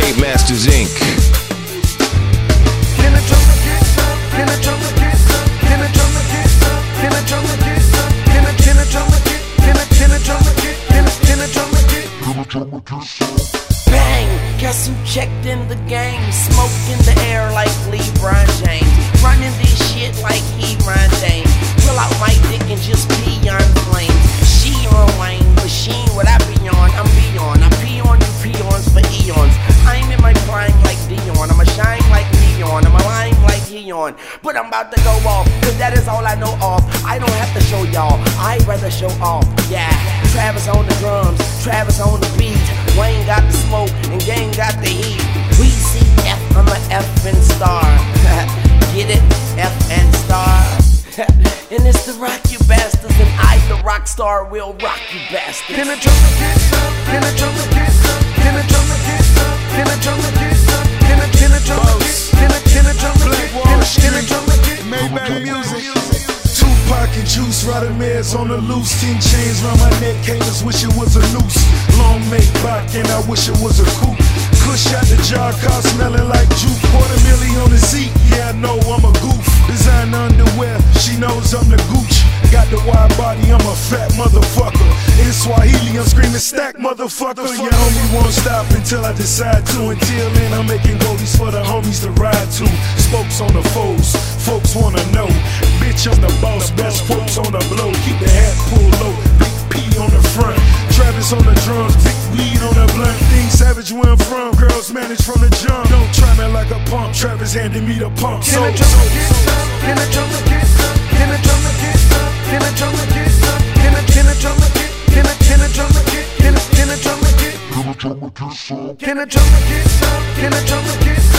Paint Masters Inc. Can a drummer get some? Can a drummer get some? Can a drummer get some? Can a drummer get some? Can a drummer get? Can a drummer get? Can a drummer get? Can a drummer get some? Bang! Guess who checked in the game? Smoke in the air like LeBron James. Running this shit like he Ron James. Pull out my dick and just pee on flames. She on Wayne, but she ain't what I be on. I'm beyond. I pee on you peons for eons. I'm in my prime like Dion. I'm a shine like neon. I'm a lime like Heon. But I'm about to go off, cause that is all I know of. I don't have to show y'all, I'd rather show off. Yeah, Travis on the drums, Travis on the beat. Wayne got the smoke and Gang got the heat. We see F, I'm a F and star. Get it? F and star. And it's the Rock You Bastards, and I, the rock star, will rock you bastards. Can a drummer get some? Can a drummer get some? Can a drummer get some? Can a drummer get some? Can a drummer get? Can a drummer get? Can a drummer get? Maybach music. Tupac and Juice, Rodamez on the loose. 10 chains round my neck, haters wish it was a noose. Long Maybach and I wish it was a coupe. Kush out the jar, car smelling like juke. $250,000 on the seat, yeah I know I'm a goof. Designer underwear, she knows I'm the gooch. Got the wide body, I'm a fat motherfucker. In Swahili, I'm screaming stack motherfucker. Your homie won't stop until I decide to. Until then, I'm making goldies for the homies to ride to. Spokes on the foes, folks wanna know. Bitch, I'm the boss, best quotes on the blow. Keep the hat pulled low, big P on the front. Travis on the drums, big weed on the blunt. Thing savage where I'm from, girls manage from the jump. Don't try me like a pump, Travis handed me the pump. Can a drummer get some? Can a drummer get some? Can a drummer get some? Can a drummer get some? Can a drummer get? Can a drummer get? Can a drummer get? Can a drummer get some? Can a drummer get some? Can a drummer get some?